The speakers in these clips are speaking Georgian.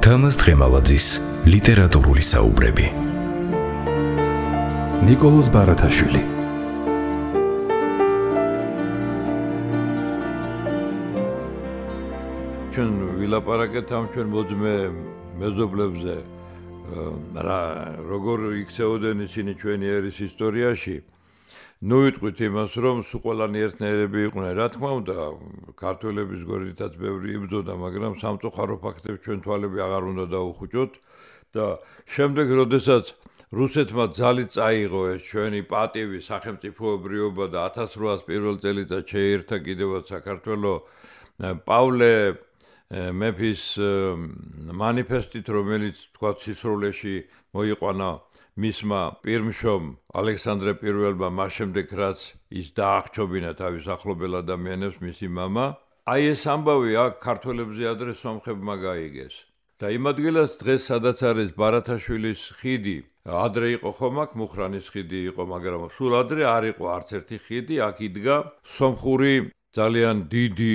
თამაზ თხემალაძის ლიტერატურული საუბრები. ნიკოლოზ ბარათაშვილი. ჩვენ ვილაპარაკეთ ამ ჩვენ მოძმე მეზობლებზე, როგორ იქცეოდნენ ისინი ჩვენი ერის ისტორიაში. ნუ ვიტყვით იმას, რომ სულ ყველანი ერთნაირები იყვნენ, რა თქმა უნდა, ქართველების გვერდითაც ბევრი იბრძოდა, მაგრამ სამწუხარო ფაქტებს ჩვენ თვალები აღარ უნდა დაუხუჭოთ და შემდეგ, როდესაც რუსეთმა ძალით წაიღო ეს ჩვენი პატივი, სახელმწიფოებრიობა და 1800 პირველ წელიწადს შეიერთა კიდევაც საქართველოს პავლე მეფის მანიფესტით, რომელიც თქვა სისრულეში მოიყვანა მისმა პირმშომ ალექსანდრე პირველმა, მას შემდეგ რაც ის დაახჩობინა თავის ახლობელ ადამიანებს, მისი მამა. აი ეს ამბავი აქ ქართველებზე ადრე სომხებმა გაიგეს. და იმ ადგილას დღეს სადაც არის ბარათაშვილის ხიდი, ადრე იყო ხომ აქ მუხრანის ხიდი იყო, მაგრამ სულ ადრე არ იყო არც ერთი ხიდი, აქ იდგა სომხური ძალიან დიდი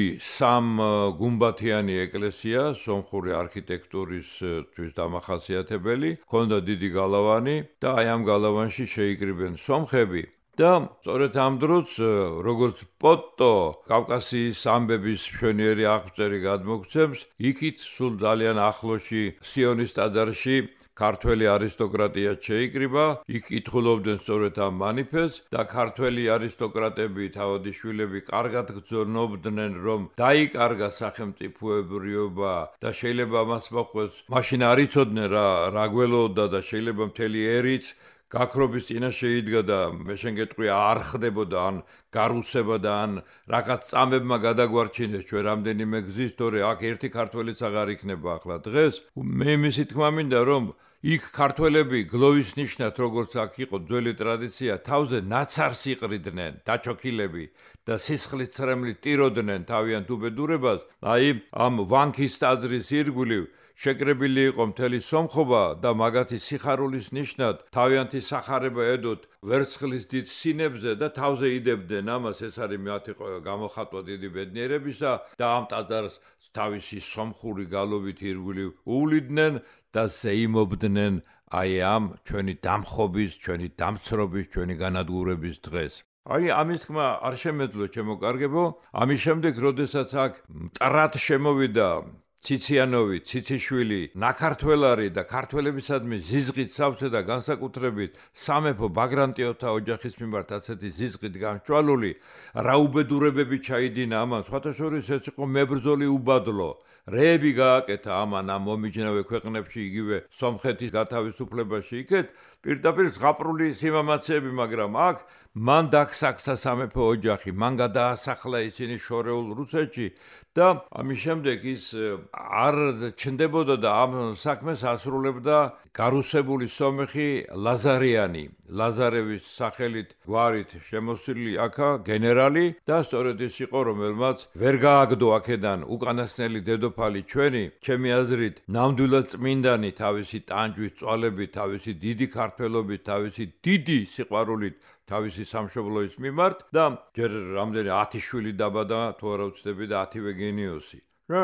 სამგუმბათიანი ეკლესია, სომხური არქიტექტურისთვის დამახასიათებელი, ჰქონდა დიდი გალავანი და აი ამ გალავანში შეიკრიბნენ სომხები. და სწორედ ამ დროს, როგორც პოტო კავკასიის ამბების მშვენიერი აღწერი გადმოგცემს, იქით სულ ძალიან ახლოში სიონის ტაძარში ქართველი არისტოკრატია შეიკრიბა, იქ კითხულობდნენ სწორედ ამ მანიფესტს და ქართველი არისტოკრატები, თავადიშვილები კარგად გრძნობდნენ, რომ დაიკარგა სახელმწიფოებრიობა და შეიძლება მას მოყვეს. მაშინ არ იცოდნენ რა გველოდა და შეიძლება მთელი ერიც გაქრობის წინაშე იდგა და მე შენ გეტყვი არ ხდებოდა ან გარუსებოდა ან რაღაც წამებმა გადაგვარჩინეს ჩვენ რამდენიმე გზის, თორე აქ ერთი ქართველიც აღარ იქნება ახლა დღეს. მე იმისი თქმა მინდა, რომ იქ ქართველები გლოვის ნიშნად, როგორც აქ იყო ძველი ტრადიცია, თავზე ნაცარს იყრიდნენ, დაჩოქილები და სისხლის წრემლით ტიროდნენ თავიანთ უბედურებას. აი ამ ვანქის ტაძრის ირგვლივ შეკრებილი იყო მთელი სომხობა და მაგათი სიხარულის ნიშნად თავიანთი სახარება ედოთ ვერცხლის დიდ სინებზე და თავზე იდებდნენ ამას. ეს არის მათი გამოხატვა დიდი ბედნიერებისა და ამ ტაძარს თავისი სომხური გალობით ირგვლივ უვლიდნენ და ზეიმობდნენ აი ამ ჩვენი დამხობის, ჩვენი დამცრობის, ჩვენი განადგურების დღეს. აი ამის თქმა არ შემეძლო ჩემო კარგებო. ამის შემდეგ, როდესაც აქ მტრად შემოვიდა ციციანოვი, ციციშვილი, ნაქართველარი და ქართველებისადმი ზიზღით სავსე და განსაკუთრებით სამეფო ბაგრატიონთა ოჯახის მიმართ ასეთი ზიზღით გამჭვალული, რა უბედურებები ჩაიდინა ამან, სხვათა შორის ეს იყო მებრძოლი უბადლო. რეები გააკეთა ამან ამ მომიჯნავე ქვეყნებში, იგივე სომხეთის გათავისუფლებაში იქეთ, პირდაპირ ზღაპრული სიმამაცეები, მაგრამ აქ მან დაგსახსა სამეფო ოჯახი, მან გადაასახლა ისინი შორეულ რუსეთში და ამის შემდეგ ის არ ჩნდებოდა და ამ საქმეს ასრულებდა გარუსებული სომეხი ლაზარიანი, ლაზარევის სახელით გვარით შემოსილი აქა გენერალი და სწორედ ის იყო, რომელმაც ვერ გააგდო აქედან უკანასკნელი დედოფალი ჩვენი, ჩემი აზრით, ნამდვილად წმინდანი თავისი ტანჯვის წვალებით, თავისი დიდი ქართველობით, თავისი დიდი სიყვარულით თავისი სამშობლოის მიმართ და ჯერ რამდენი 10 შვილი დაბადა, თუ არა ვცდები და 10-ვე გენიოსი.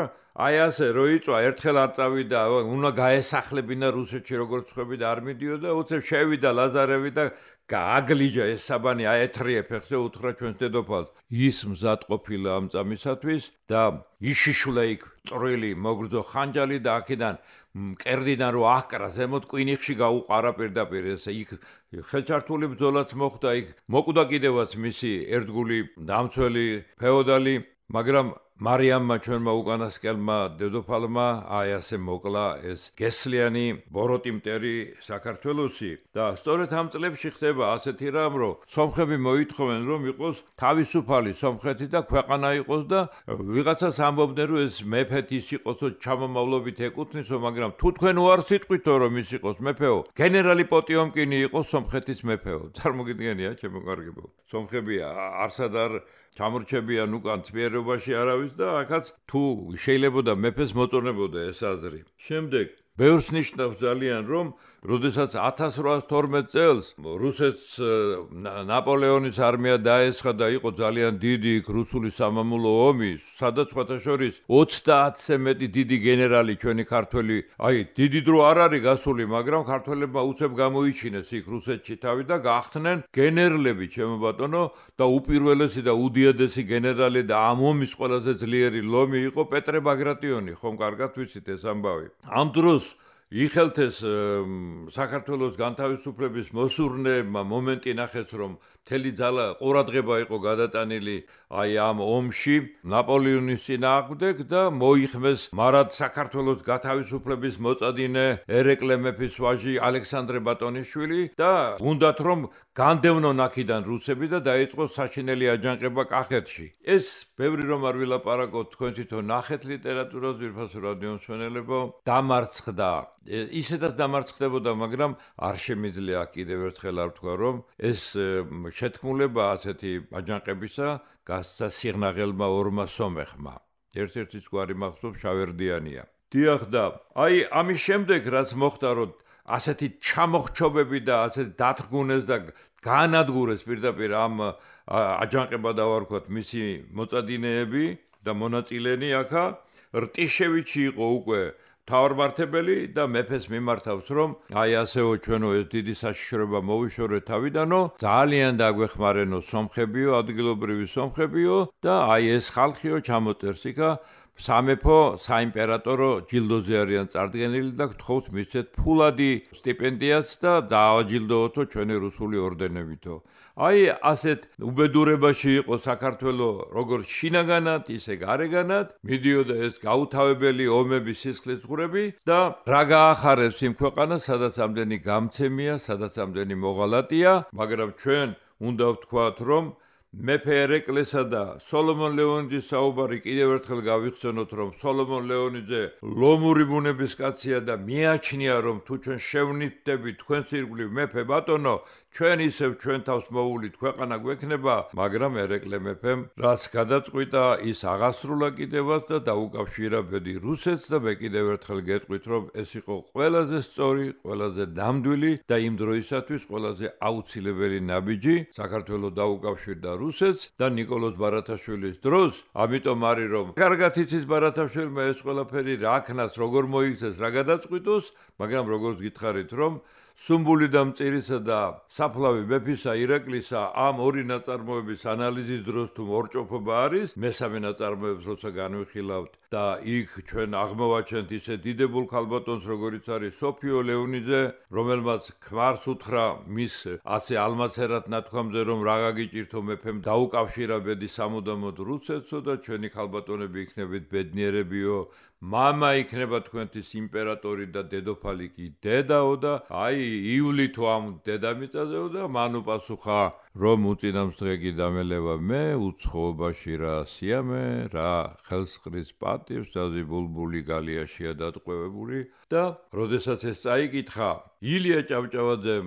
აი ასე რო იწვა, ერთხელ არ წავიდა, უნდა გაესახლებინა რუსეთში როგორც ხვები და არ მიდიოდა, უცებ შევიდა ლაზარევი და გააგლიჯა ეს საბანი, აეთრიე ფეხზე, უთხრა ჩვენს დედოფალს. ის მზად ყოფილა ამ წამისათვის და იშიშვლა იქ წვრილი მოგრძო ხანჯალი და აქედან მკერდიდან რო აჰკრა ზემოთ კვინიხში გაუყარა პირდაპირ. ეს იქ ხელჩართული ბრძოლაც მოხდა, იქ მოკვდა კიდევაც მისი ერთგული დამცველი ფეოდალი, მაგრამ მარიამმა ჩვენმა უკანასკნელმა დედოფალმა აი ასე მოკლა ეს გესლიანი ბოროტი მტერი საქართველოსი და სწორედ ამ წლებში ხდება ასეთი რამ, რომ სომხები მოითხოვენ, რომ იყოს თავისუფალი სომხეთი და ქვეყანა იყოს და ვიღაცას ამბობდნენ, რომ ეს მეფეთ ის იყოსო, ჩამომავლობით ეკუთვნისო, მაგრამ თუ თქვენ უარს იტყვითო, რომ ის იყოს მეფეო, გენერალი პოტიომკინი იყოს სომხეთის მეფეო. წარმოგიდგენია, ჩემო კარგებო. სომხები არსად არ ჩამორჩებიან უკან თბიერობაში არავის და აქაც თუ შეიძლება მეფეს მოწონებოდა ეს აზრი. შემდეგ ბევრს ნიშნავს ძალიან, რომ როდესაც 1812 წელს რუსეთს ნაპოლეონის არმია დაესხა და იყო ძალიან დიდი რუსული სამამულო ომი, სადაც სხვათა შორის 30-ზე მეტი დიდი გენერალი ჩვენი ქართველი, დიდი დრო არ არის გასული, მაგრამ ქართველებმა უცებ გამოიჩინეს იქ რუსეთში თავი და გახდნენ გენერლები, ჩემო ბატონო, და უპირველესი და უდიადესი გენერალი და ამ ომის ყველაზე ძლიერი ლომი იყო პეტრე ბაგრატიონი, ხომ კარგად ვიცით ეს ამბავი. ამ დროს იხელთეს საქართველოს განთავისუფლების მოსურნეებმა მომენტი ნახეს, რომ მთელი ძალა ყურადღება იყო გადატანილი ამ ომში ნაპოლეონის წინააღმდეგ და მოიხმეს მარად საქართველოს განთავისუფლების მოწადინე ერეკლე მეფის ვაჟი ალექსანდრე ბატონიშვილი და უნდათ რომ განდევნონ აქედან რუსები და დაიწყოს საშინელი აჯანყება კახეთში. ეს ბევრი რომ არ ვილაპარაკოთ, თქვენ თვითონ ნახეთ ლიტერატურას, ძვირფასო რადიო მსმენელებო, დამარცხდა. ისედაც დამარცხდებოდა, მაგრამ არ შემიძლია კიდევ ერთხელ არ ვთქვა, რომ ეს შეთქმულება ასეთი აჯანყებისა გასცა სიღნაღელმა ორმა სომეხმა. ერთ-ერთის გვარი მახსოვს შავერდიანია. დიახ და ამის შემდეგ რაც მოხდა, რომ ასეთი ჩამოხრჩობები და ასეთ დათრგუნეს და განადგურეს პირდაპირ ამ აჯანყება დავარქვათ მისი მოწადინეები და მონაწილენი აქა, რტიშევიჩი იყო უკვე თავმჯდომარე და მეფეს მიმართავს, რომ ასეო ჩვენო ეს დიდი საშიშროება მოვიშორეთ თავიდანო, ძალიან დაგვეხმარენო სომხებიო, ადგილობრივი სომხებიო და ეს ხალხიო ჩამოწერს იქა სამეფო საიმპერატორო ჯილდოზე არიან წარდგენილი და გთხოვთ მისცეთ ფულადი სტიპენდიაც და დააჯილდოოთო ჩვენი რუსული ორდენებითო. ასეთ უბედურებაში იყო საქართველო როგორც შინაგანად, ისე გარეგანად, მიდიოდა ეს გაუთავებელი ომების სისხლისღვრები და რა გაახარებს იმ ქვეყანას, სადაც ამდენი გამცემია, სადაც ამდენი მოღალატეა, მაგრამ ჩვენ უნდა ვთქვათ, რომ მეფე ერეკლესა და სოლომონ ლეონიძის საუბარი კიდევ ერთხელ გავიხსენოთ, რომ სოლომონ ლეონიძე ლომური ბუნების კაცია და მიაჩნია, რომ თუ ჩვენ შევნიდდებით თქვენს ირგვლივ მეფე ბატონო, ჩვენ ისევ ჩვენ თავს მოვულით ქვეყანა გვექნება, მაგრამ ერეკლე მეფემ რაც გადაწყვიტა, ის აღასრულა კიდევაც და დაუკავშირა ბედი რუსეთს და მე კიდევ ერთხელ გეტყვით, რომ ეს იყო ყველაზე სწორი, ყველაზე ნამდვილი და იმ დროისათვის ყველაზე აუცილებელი ნაბიჯი. საქართველოს დაუკავშირდა რუსეთს და ნიკოლოზ ბარათაშვილის დროს, ამიტომ არის რომ კარგად იცის ბარათაშვილმა ეს ყველაფერი რა ქნას, როგორ მოიქცეს, რა გადაწყვიტოს, მაგრამ როგორც გითხარით, რომ სუმბული და მწირისა და საფლავი მეფისა ირაკლისა ამ ორი ნაწარმოების ანალიზის დროს თუ ორჭოფობა არის, მესამე ნაწარმოებს როცა განვიხილავთ და იქ ჩვენ აღმოვაჩენთ ისე დიდებულ ქალბატონს, როგორიც არის სოფიო ლეონიძე, რომელმაც ქმარს უთხრა მის ასე ალმაცერად ნათქვამზე, რომ რა გაგიჭირთო მეფემ დაუკავშირა ბედი სამუდამოდ რუსეთსო და ჩვენი ქალბატონები იქნებით ბედნიერებიო, მამა იქნება თქვენთვის იმპერატორი და დედოფალი კი დედაო და ივლითო ამ დედამიწაზეო და მან უპასუხა, რომ უწინავს დღე კი დამელევა მე უცხოობაში რა სიამე, რა ხელსყრის პატივს და ბულბული გალიაშია დატყვევებული და როდესაც ეს წაიკითხა ილია ჭავჭავაძემ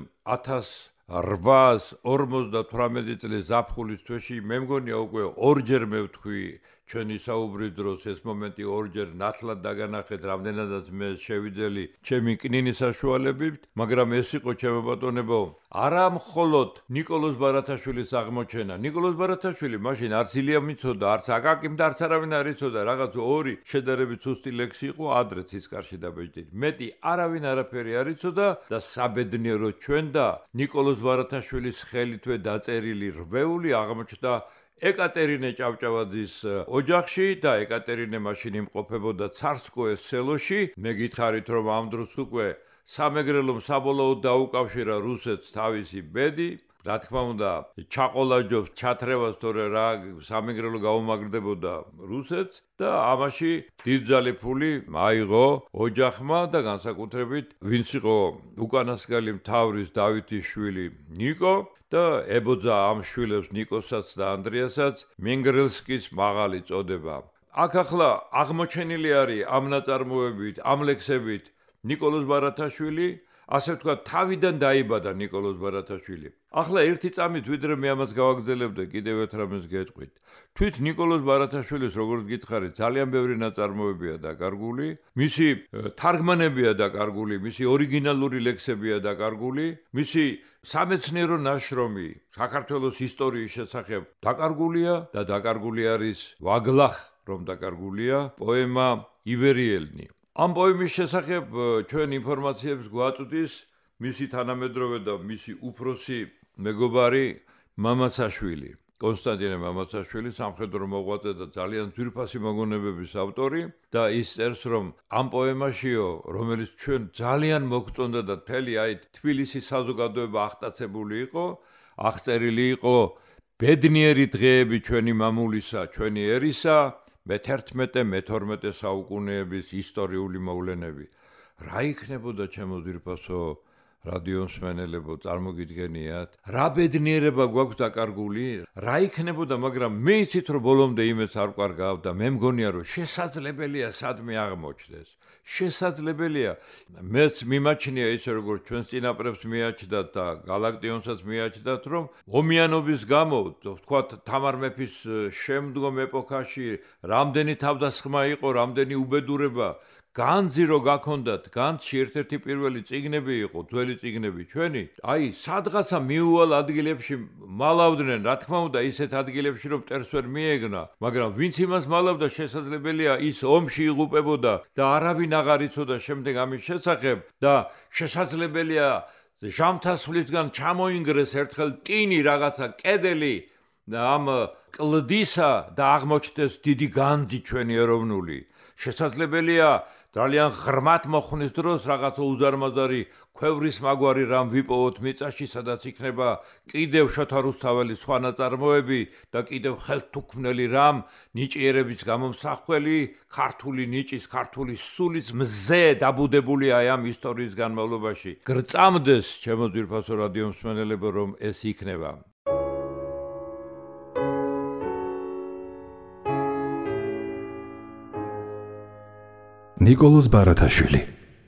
1858 წლის ზაფხულის თვეში, მე მგონია უკვე ორჯერ მე ვთქვი ჩვენი საუბრის დროს ეს მომენტი ორჯერ ნათლად დაგანახეთ, რამდენადაც მე შევიძელი ჩემი კნინის საშუალებით, მაგრამ ეს იყო ჩემო ბატონებო, არა მხოლოდ ნიკოლოზ ბარათაშვილის აღმოჩენა. ნიკოლოზ ბარათაშვილი მაშინ არც ილია მიცოდა, არც აკაკიმ და არც არავინ არ იცოდა, რაღაც ორი შედარებით სუსტი ლექსი იყო ადრეც ისკარში დაბეჭდილი. მეტი არავინ არაფერი არ იცოდა და საბედნიერო ჩვენ და ნიკოლოზ ბარათაშვილის ხელითვე დაწერილი რვეული აღმოჩნდა ეკატერინე ჭავჭავაძის ოჯახში და ეკატერინე მაშინ იმყოფებოდა ცარსკოეს სელოში. მე გითხარით, რომ ამ დროს უკვე სამეგრელომ საბოლოოდ დაუკავშირა რუსეთს თავისი ბედი. რა თქმა უნდა, ჩაყოლაჯობს, ჩათრევას, თორე რა სამეგრელო გაუმაგრდებოდა რუსეთს და ამაში დიდძალი ფული აიღო ოჯახმა და განსაკუთრებით ვინც იყო უკანასკნელი მთავრის დავითის შვილი ნიკო და ებოძა ამ შვილებს ნიკოსაც და ანდრიასაც მინგრელსკის მაღალი წოდება. აქ ახლა აღმოჩენილი არის ამ ნაწარმოებით, ამ ლექსებით ნიკოლოზ ბარათაშვილი, ასე ვთქვათ, თავიდან დაიბადა ნიკოლოზ ბარათაშვილი. ახლა ერთი წამით ვიდრე მე ამას გავაგრძელებდა, კიდევ ერთ რამეს გეტყვით. თვით ნიკოლოზ ბარათაშვილის, როგორც გითხარით, ძალიან ბევრი ნაწარმოებია დაკარგული, მისი თარგმანებია დაკარგული, მისი ორიგინალური ლექსებია დაკარგული, მისი სამეცნიერო ნაშრომი საქართველოს ისტორიის შესახებ დაკარგულია და დაკარგული არის ვაგლახ, რომ დაკარგულია პოემა ივერიელნი. ამ პოემის შესახებ ჩვენ ინფორმაციებს გვაწვდის მისი თანამედროვე და მისი უფროსი მეგობარი მამაცაშვილი, კონსტანტინე მამაცაშვილი, სამხედრო მოღვაწე და ძალიან ძვირფასი მოგონებების ავტორი და ის წერს, რომ ამ პოემაშიო, რომელიც ჩვენ ძალიან მოგწონდა და მთელი თბილისის საზოგადოება აღტაცებული იყო, აღწერილი იყო ბედნიერი დღეები ჩვენი მამულისა, ჩვენი ერისა, მე-11-მე-12 საუკუნეების ისტორიული მოვლენები. რა იქნებოდა ჩემო ძვირფასო რადიო მსმენელებო, წარმოგიდგენიათ, რა ბედნიერება გვაქვს დაკარგული, რა იქნებოდა, მაგრამ მე იცით რომ ბოლომდე იმეც არ ვკარგავ და მე მგონია რომ შესაძლებელია სადმე აღმოჩნდეს. შესაძლებელია. მეც მიმაჩნია ისე როგორც ჩვენს წინაპრებს მიაჩნდათ და გალაქტიონსაც მიაჩნდათ, რომ ომიანობის გამო, ვთქვათ, თამარ მეფის შემდგომ ეპოქაში რამდენი თავდასხმა იყო, რამდენი უბედურება განძი რო გაქონდათ, განძში ერთ-ერთი პირველი წიგნები იყო, ძველი წიგნები ჩვენი, სადღაცა მიუვალ ადგილებში მალავდნენ, რა თქმა უნდა, ისეთ ადგილებში რომ მტერს ვერ მიეგნა, მაგრამ ვინც იმას მალავდა, შესაძლებელია ის ომში იღუპებოდა და არავინ აღარ იცოდა შემდეგ ამის შესახებ და შესაძლებელია ჟამთასვლისგან ჩამოინგრეს ერთხელ ტინი რაღაცა კედელი ამ კლდისა და აღმოჩნდეს დიდი განძი ჩვენი ეროვნული. შესაძლებელია ძალიან ღრმად მოხნის დროს რაღაცა უზარმაზარი ქვევრის მაგვარი რამ ვიპოვოთ მიწაში, სადაც იქნება კიდევ შოთა რუსთაველის სხვა ნაწარმოები და კიდევ ხელთუქმნელი რამ ნიჭიერების გამომსახველი, ქართული ნიჭის, ქართული სულის მზე დაბუდებულია ამ ისტორიის განმავლობაში. გრწამდეს, ჩემო ძვირფასო რადიო მსმენელებო, რომ ეს იქნება. ნიკოლოზ ბარათაშვილი.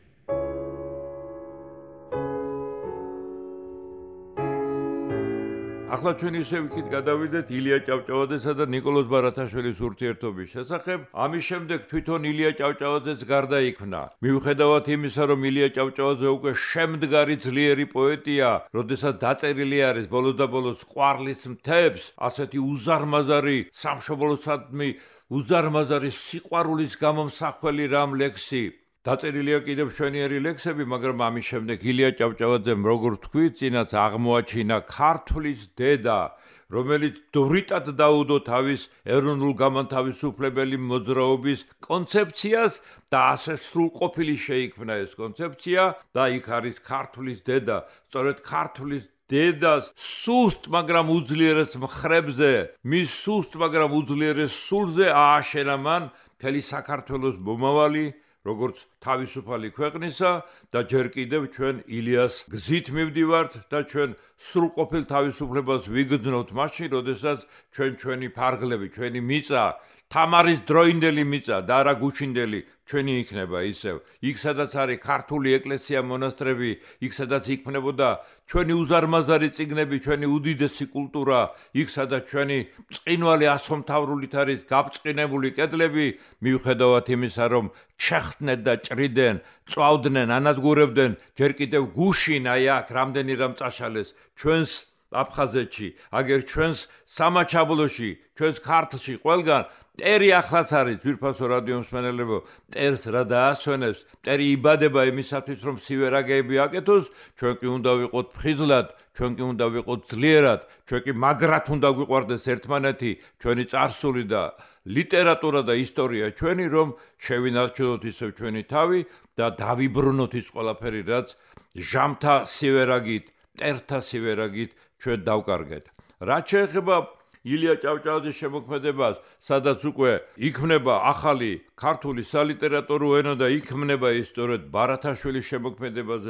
ახლა ჩვენ ისე ვიქით გადავიდეთ ილია ჭავჭავაძესა და ნიკოლოზ ბარათაშვილის ურთიერთობის შესახებ. ამის შემდეგ თვითონ ილია ჭავჭავაძეც გარდაიქმნა. მიუხედავად იმისა, რომ ილია ჭავჭავაძე უკვე შემდგარი ძლიერი პოეტია, როდესაც დაწერილი არის ბოლოს და ბოლოს ყვარლის მთებს, ასეთი უზარმაზარი სამშობლოსადმი უზარმაზარი სიყვარულის გამომსახველი რამ ლექსი. დაწერილია კიდევ მშვენიერი ლექსები, მაგრამ ამის შემდეგ ილია ჭავჭავაძემ, როგორც თქვით, წინაც აღმოაჩინა ქართლის დედა, რომელიც დრიტად დაუდო თავის ეროვნულ გამანთავისუფლებელი მოძრაობის კონცეფციას და ასე სრულყოფილი შეიქმნა ეს კონცეფცია და იქ არის ქართლის დედა, სწორედ ქართლის დედას სუსტ, მაგრამ უძლიერეს მხრებზე, მის სუსტ, მაგრამ უძლიერეს სულზე ააშენა მან მთელი საქართველოს მომავალი, როგორც თავისუფალი ქვეყნისა და ჯერ კიდევ ჩვენ ილიას გზით მივდივართ და ჩვენ სრულყოფილ თავისუფლებას ვიგრძნობთ მაშინ, როდესაც ჩვენი ფარგლები, ჩვენი მიწა, თამარის დროინდელი მიწა და არა გუშინდელი ჩვენი იქნება ისევ. იქ სადაც არის ქართული ეკლესია, მონასტრები, იქ სადაც იქმნებოდა ჩვენი უზარმაზარი წიგნები, ჩვენი უდიდესი კულტურა, იქ სადაც ჩვენი წყინვალი ასომთავრულით არის გაბწყინებული კედლები, მიუხედავად იმისა, რომ ჩეხტნენ და ჭრიდნენ, წვავდნენ, ანადგურებდნენ, ჯერ კიდევ გუშინ აქ რამდენი რამ წაშალეს ჩვენს აფხაზეთში, აგერ ჩვენს სამაჩაბლოში, ჩვენს ქართლში, ყველგან მტერი ახლაც არის, ძვირფასო რადიო მსმენელებო, მტერს რა დაასვენებს, მტერი იბადება იმისათვის, რომ სივერაგეები აკეთოს, ჩვენ კი უნდა ვიყოთ ფხიზლად, ჩვენ კი უნდა ვიყოთ ძლიერად, ჩვენ კი მაგრად უნდა გვიყვარდეს ერთმანეთი, ჩვენი წარსული და ლიტერატურა და ისტორია ჩვენი, რომ შევინარჩუნოთ ისევ ჩვენი თავი და დავიბრუნოთ ის ყველაფერი, რაც ჟამთა სივერაგით, მტერთა სივერაგით ჩვენ დავკარგეთ. რაც შეეხება ილია ჭავჭავაძის შემოქმედებას, სადაც უკვე იქმნება ახალი ქართული სალიტერატურო ენა და იქმნება ის სწორედ ბარათაშვილის შემოქმედებაზე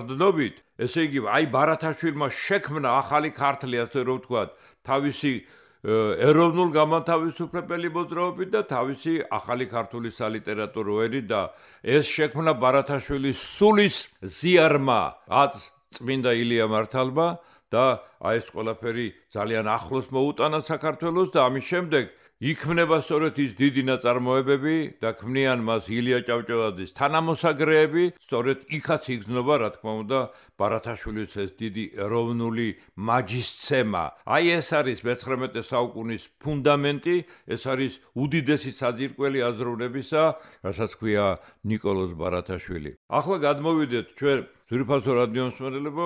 დაყრდნობით, ესე იგი, ბარათაშვილმა შექმნა ახალი ქართლი, ასე რომ ვთქვათ, თავისი ეროვნულ გამათავისუფლებელი მოძრაობით და თავისი ახალი ქართული სალიტერატურო ერი და ეს შექმნა ბარათაშვილის სულის ზიარმა წმინდა ილია მართალმა და ეს ყველაფერი ძალიან ახლოს მოუტანა საქართველოს და ამის შემდეგ იქმნება სწორედ ის დიდი ნაწარმოებები და ქმნიან მას ილია ჭავჭავაძის თანამოსაგრეები, სწორედ იქაც იგრძნობა, რა თქმა უნდა, ბარათაშვილის ეს დიდი ეროვნული მაჯისცემა. ეს არის მე-19 საუკუნის ფუნდამენტი, ეს არის უდიდესი საძირკველი აზროვნებისა, რასაც ქვია ნიკოლოზ ბარათაშვილი. ახლა გადმოვიდეთ ჩვენ ძვირფასო რადიომსმენელებო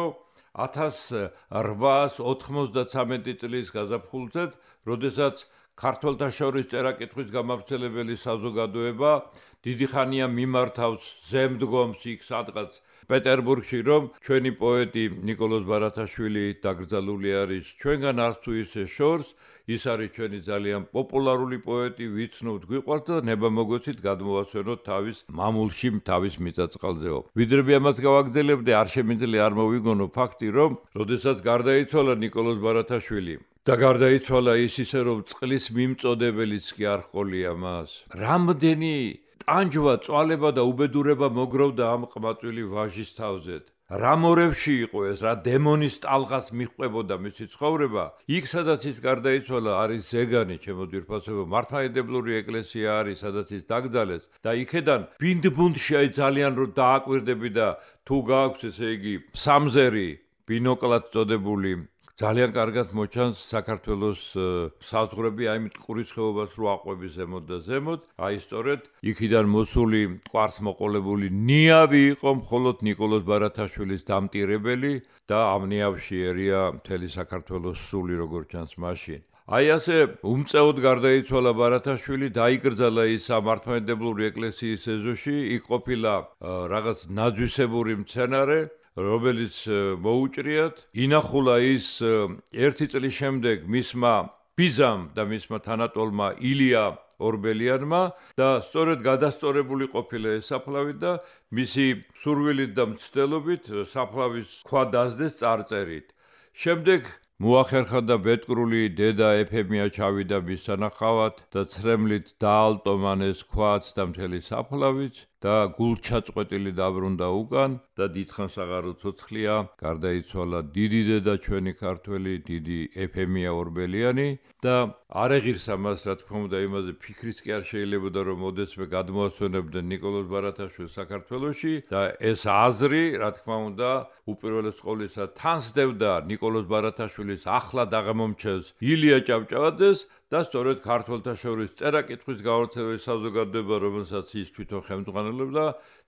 1893 წლის გაზაფხულზე, როდესაც ქართველთა შორის წერა-კითხვის გამავრცელებელი საზოგადოება დიდი ხანია მიმართავს ზემდგომს იქ სადღაც პეტერბურგში, რომ ჩვენი პოეტი ნიკოლოზ ბარათაშვილი დაკრძალული არის ჩვენგან არც თუ ისე შორს, ის არის ჩვენი ძალიან პოპულარული პოეტი, ვიცნობთ, გვიყვართ და ნება მოგოცით გადმოვასვენოთ თავის მამულში, თავის მიწა-წყალზეო. ვიდრე ამას გავაგრძელებდე, არ შემიძლია არ მოვიგონო ფაქტი, რომ როდესაც გარდაიცვალა ნიკოლოზ ბარათაშვილი და გარდაიცვალა ის ისე რომ წყლის მიმწოდებელიც კი არ ჰყოლია მას. რამდენი ტანჯვა, წვალება და უბედურება მოგროვდა ამ ყმაწვილი ვაჟის თავზეთ. რა მორევში იყო ეს, რა დემონის ტალღას მიჰყვებოდა მისი ცხოვრება. იქ სადაც ის გარდაიცვალა არის ზეგანი, ჩემო ძვირფასებო, მართლმადიდებლური ეკლესია არის, სადაც ის დაკრძალეს და იქედან ბინდბუნდში ძალიან რომ დააკვირდები და თუ გააქვს ესე იგი სამზერი ბინოკლად წოდებული ძალიან კარგად მოჩანს საქართველოს საზღვრები, აი მტკვრის ხეობას რო აყვები ზემოთ და ზემოთ, აი სწორედ იქიდან მოსული მტკვარს მოყოლებული ნიავი იყო მხოლოდ ნიკოლოზ ბარათაშვილის დამტირებელი და ამ ნიავში ერია მთელი საქართველოს სული როგორც ჩანს მაშინ. აი ასე უმწეოდ გარდაიცვალა ბარათაშვილი, დაიკრძალა ის მართლმადიდებლური ეკლესიის ეზოში, იქ ყოფილა რაღაც ნაძვისებური მცენარე რომელიც მოუჭრიათ, ინახულა ის ერთი წლის შემდეგ მისმა ბიზამ და მისმა თანატოლმა ილია ორბელიანმა და სწორედ გადასწორებული ყოფილა ეს საფლავი და მისი სურვილით და მცდელობით საფლავის ქვა დასდეს წარწერით. შემდეგ მოახერხა და ბედკრული დედა ეფემია ჩავიდა მის სანახავად და ცრემლით დაალტო მან ეს ქვაც და მთელი საფლავიც და გულჩაწყვეტილი დაბრუნდა უკან და დიდხანს აღარ უცოცხლია, გარდაიცვალა დიდი დედა ჩვენი ქართველი, დიდი ეფემია ორბელიანი და არ ეღირსა მას, რა თქმა უნდა, იმაზე ფიქრიც კი არ შეიძლებოდა, რომ მოდესმე გადმოასვენებდნენ ნიკოლოზ ბარათაშვილს საქართველოში და ეს აზრი, რა თქმა უნდა, უპირველეს ყოვლისა თანსდევდა ნიკოლოზ ბარათაშვილის ახლად აღმომჩენს ილია ჭავჭავაძეს და სწორედ ქართველთა შორის წერა-კითხვის გავრცელების საზოგადოება, რომელსაც ის თვითონ ხელმძღვანელობდა,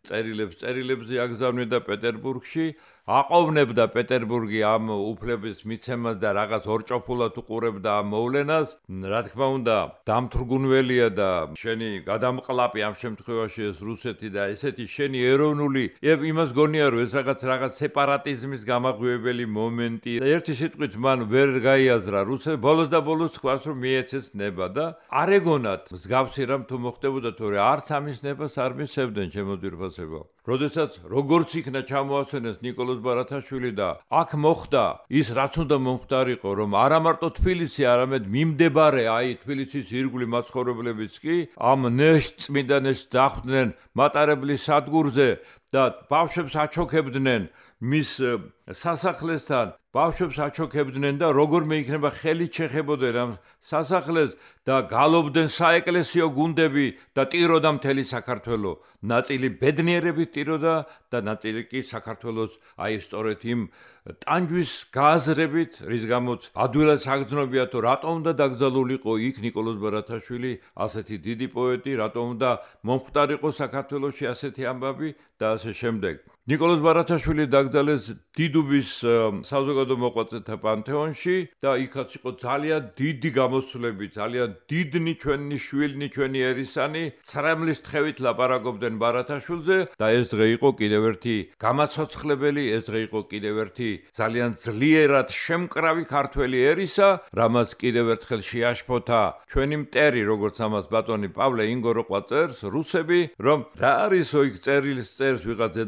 წერილებს იაგზავნიდა პეტერბურგში, აყოვნებდა პეტერბურგი ამ უფლების მიცემას და რაღაც ორჭოფულად უყურებდა ამ მოვლენას. რა თქმა უნდა, დამთრგუნველია და შენი გადამყლაპი ამ შემთხვევაში ეს რუსეთი და ესეთი შენი ეროვნული, იმას გონია რომ ეს რაღაც სეპარატიზმის გამაღვივებელი მომენტი. ერთი სიტყვით მან ვერ გაიაზრა რუსეთი, ბოლოს და ბოლოს თქვას რომ მიეცეს ნება და არ ეგონათ მსგავსი რამ თუ მოხდებოდა, თორე არც ამის ნებას არ მისცემდნენ ჩემო ძვირფასებო. როდესაც როგორც იქნა ჩამოასვენეს ნიკოლოზ ბარათაშვილი და აქ მოხდა ის რაც უნდა მომხდარიყო, რომ არა მარტო თბილისი, არამედ მიმდებარე აი თბილისის ირგვლივ მაცხოვრებლებიც კი ამ წმინდა ნეშტს დახვდნენ მატარებლის სადგურზე და ბავშვებს აჩოქებდნენ მის სასახლესთან, ბავშვებს აჩოქებდნენ და როგორმე იქნება ხელით შეხებოდნენ ამ სასახლეს და გალობდნენ საეკლესიო გუნდები და ტიროდა მთელი საქართველო. ნაწილი ბედნიერებით ტიროდა და ნაწილი კი საქართველოს აი სწორედ იმ ტანჯვის გააზრებით, რის გამოც ადვილად საგრძნობია თუ რატომ უნდა დაკრძალულიყო იქ ნიკოლოზ ბარათაშვილი, ასეთი დიდი პოეტი, რატომ უნდა მომხდარიყო საქართველოში ასეთი ამბავი და ასე შემდეგ. ნიკოლოზ ბარათაშვილი დაკრძალეს დიდუბის საზოგადო მოღვაწეთა პანთეონში და იქაც იყო ძალიან დიდი გამოსვლები, ძალიან დიდნი ჩვენი შვილნი, ჩვენი ერისანი, ცრემლის თხევით ლაპარაკობდნენ ბარათაშვილზე და ეს დღე იყო კიდევ ერთი გამაცოცხლებელი, ეს დღე იყო კიდევ ერთი ძალიან ძლიერად შემკრავი ქართველი ერისა, რამაც კიდევ ერთხელ შეაშფოთა ჩვენი მტერი, როგორც ამას ბატონი პავლე ინგოროყვა წერს, რუსები, რომ რა არისო იქ წერილს წერს ვიღაც ზედამხედველი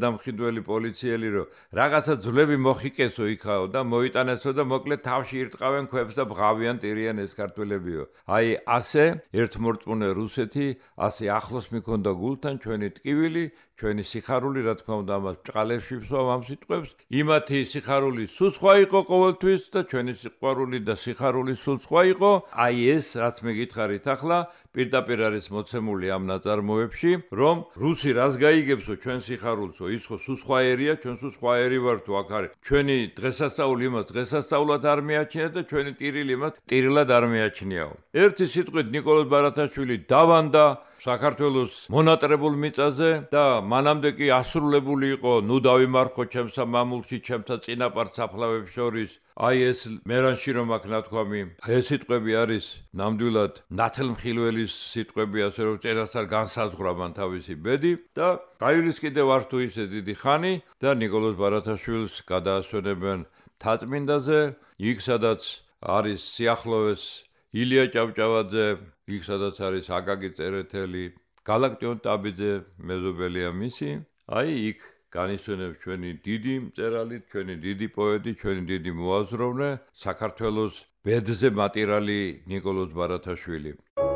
ქართველი პოლიციელი რომ რაღაცა ძლები მოხიკესო იქაო და მოიტანესო და მოკლედ თავში ირტყავენ ქვებს და ბღავიან ტირიან ეს ქართველებიო. აი ასე ერთმორწმუნე რუსეთი ასე ახლოს მიქონდა გულთან ჩვენი ტკივილი, ჩვენი სიხარული, რა თქმა უნდა, ამას ბრწყალებში ვსვამ ამ სიტყვებს. იმათი სიხარული სულ სხვა იყო ყოველთვის და ჩვენი სიყვარული და სიხარული სულ სხვა იყო. აი ეს, რაც მე გითხარით ახლა, პირდაპირ არის მოცემული ამ ნაწარმოებში, რომ რუსი რას გაიგებსო ჩვენ სიხარულსო, ის ხო სულ სხვა ერია, ჩვენ სულ სხვა ერი ვართ თუ აქ არის. ჩვენი დღესასწაული იმას დღესასწაულად არ მიაჩნია და ჩვენი ტირილი იმას ტირილად არ მიაჩნიაო. ერთი სიტყვით ნიკოლოზ ბარათაშვილი დავანდა საქართველოს მონატრებულ მიწაზე და მანამდე კი ასრულებული იყო ნუ დავიმარხო ჩემსა მამულში ჩემთა წინაპარ საფლავებს შორის აი ეს მერანში რომ აქ ნათქვამი ეს სიტყვები არის ნამდვილად ნათელმხილველის სიტყვები ასე რომ წერასთან განსაზღვრა მან თავისი ბედი და გაივლის კიდევ არ თუ ისე დიდი ხანი და ნიკოლოზ ბარათაშვილს გადაასვენებენ მთაწმინდაზე იქ სადაც არის სიახლოვეს ილია ჭავჭავაძე იქ სადაც არის აკაკი წერეთელი გალაქტიონ ტაბიძე მეზობელია მისი აი იქ განისვენებს ჩვენი დიდი მწერალი ჩვენი დიდი პოეტი ჩვენი დიდი მოაზროვნე საქართველოს ბედზე მატირალი ნიკოლოზ ბარათაშვილი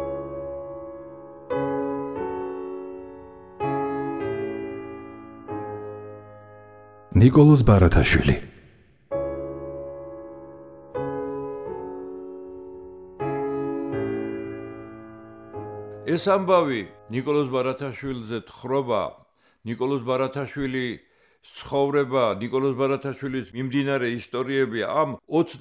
ნიკოლოზ ბარათაშვილი ეს ამბავი ნიკოლოზ ბარათაშვილზე თხრობა ნიკოლოზ ბარათაშვილი ცხოვრება ნიკოლოზ ბარათაშვილის მიმდინარე ისტორიები ამ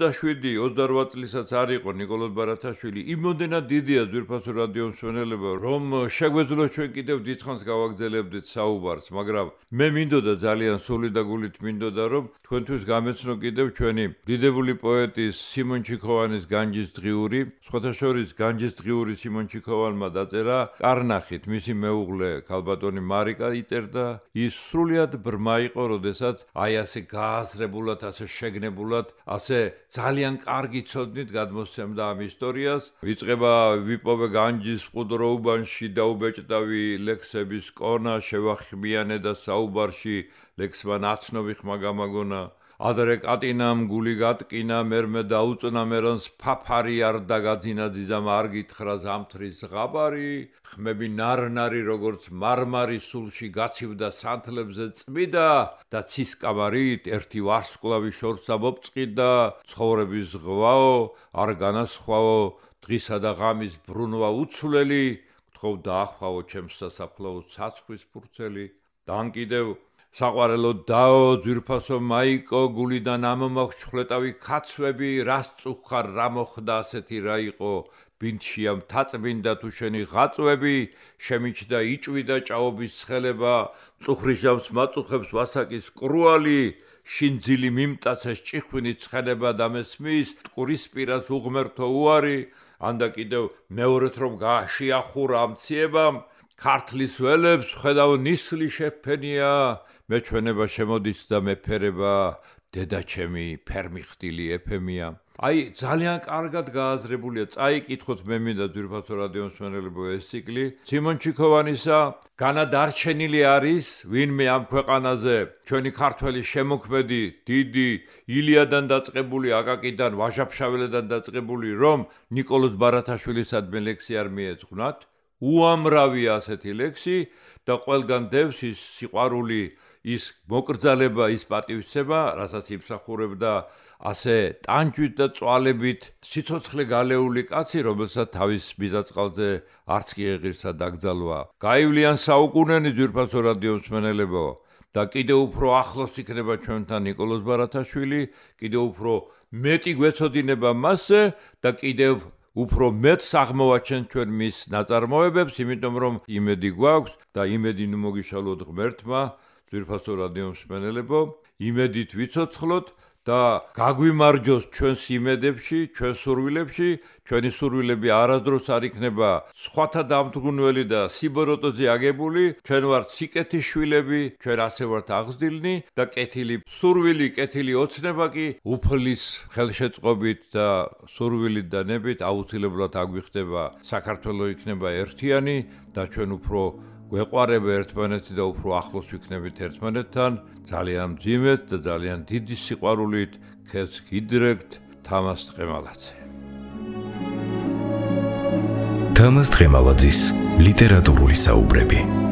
27-28 წლისაც არ იყო ნიკოლოზ ბარათაშვილი იმოდენად დიდია ძვირფასო რადიო მსმენელება რომ შეგვეძლოს ჩვენ კიდევ დიდხანს გავაგრძელებდით საუბარს მაგრამ მე მინდოდა ძალიან სული და გულით მინდოდა რომ თქვენთვის გამეცნო კიდევ ჩვენი დიდებული პოეტის სიმონ ჩიქოვანის განჯის დღიური სხვათა შორის განჯის დღიური სიმონ ჩიქოვანმა დაწერა კარნახით მისი მეუღლე ქალბატონი მარიკა იწერდა ის სრულიად ბრმა იყო, როდესაც აი ასე გააზრებულად, ასე შეგნებულად, ასე ძალიან კარგი ცოდნით გადმოსცემდა ამ ისტორიას. ვიწყება ვიპოვე განჯის მყუდროუბანში დაუბეჭდავი ლექსების კონა, შევახმიანე და საუბარში ლექსმა ნაცნობი ხმა გამაგონა. ადრე კატინამ გული გატკინა მერმე დაუწნა მერანს ფაფარი არ დაგაძინა ძიზამ არ გითხრა ზამთრის ზღაპარი ხმები ნარნარი როგორც მარმარი სულში გაცივდა სანთლებზე წმიდა და ცისკამარით ერთი ვარსკვლავი შორს ამობწყიდა ცხოვრების ზღვაო არ განასხვაო დღისა და ღამის ბრუნვა უცვლელი გთხოვ დაახვალო ჩემს სასაფლაოს ცაცხვრის ფურცელი და კიდევ საყვარელო დაო ძვირფასო მაიკო გულიდან ამომაქვს ჩხლეტავი ქაცვები რას წუხარ რა მოხდა ასეთი რა იყო ბინდშია მთაწმინდა თუ შენი ღაწვები შემიჩდა იჭვიდა ჭაობის ცხელება წუხრიშავს მაწუხებს ვასაკის კრუალი შინძილი მიმტაცეს ჭიხვინი ცხელება და მესმის ტყურის პირას უღმერთო უარი ანდა კიდევ მეორეთ რომ შეახურა ამციებამ ქართლის ველებს ხედავ ნისლი შეფენია მეჩვენება შემოდის და მეფერება დედაჩემი ფერმიხტილი ეფემია აი ძალიან კარგად გააზრებულია წაიკითხოთ მე მინდა ძვირფასო რადიო მსმენელებო ეს ციკლი სიმონ ჩიქოვანისა განადარჩენილი არის ვინმე ამ ქვეყანაზე ჩვენი ქართველი შემოქმედი დიდი ილიადან დაწყებული აკაკიდან ვაჟაფშაველედან დაწყებული რომ ნიკოლოზ ბარათაშვილისადმი ლექსი არ მიეძღვნათ უამრავია ასეთი ლექსი და ყველგან დევს ის სიყვარული ის მოკრძალება ის პატივისცემა რასაც იმსახურებდა ასე ტანჯვით და წვალებით სიცოცხლე გალეული კაცი რომელსაც თავის მიზაწყალზე არც კი ეღირსა დაკრძალვა გაივლიან საუკუნენი ძვირფასო რადიო მსმენელებო და კიდევ უფრო ახლოს იქნება ჩვენთან ნიკოლოზ ბარათაშვილი კიდევ უფრო მეტი გვეცოდინება მასზე და კიდევ უფრო მეტს აღმოვაჩენთ ჩვენ მის ნაწარმოებებს, იმიტომ რომ იმედი გვაქვს და იმედი ნუ მოგიშალოთ ღმერთმა, ძვირფასო რადიო მსმენელებო, იმედით ვიცოცხლოთ და გაგვიმარჯოს ჩვენს იმედებში, ჩვენ სურვილებში, ჩვენი სურვილები არასდროს არ იქნება სხვათა დამთგუნველი და სიბოროტოზე აგებული, ჩვენ ვართ სიკეთის შვილები, ჩვენ ასე ვართ აღზრდილნი და კეთილი სურვილი, კეთილი ოცნება კი უფლის ხელშეწყობით და სურვილით და ნებით აუცილებლად აგვიხდება საქართველო იქნება ერთიანი და ჩვენ უფრო გვეყვარება ერთმანეთი და უფრო ახლოს ვიქნებით ერთმანეთთან, ძალიან მძიმედ და ძალიან დიდი სიყვარულით ქეთს გიდრეგთ თამაზ ტყემალაძე. თამაზ ტყემალაძის ლიტერატურული საუბრები.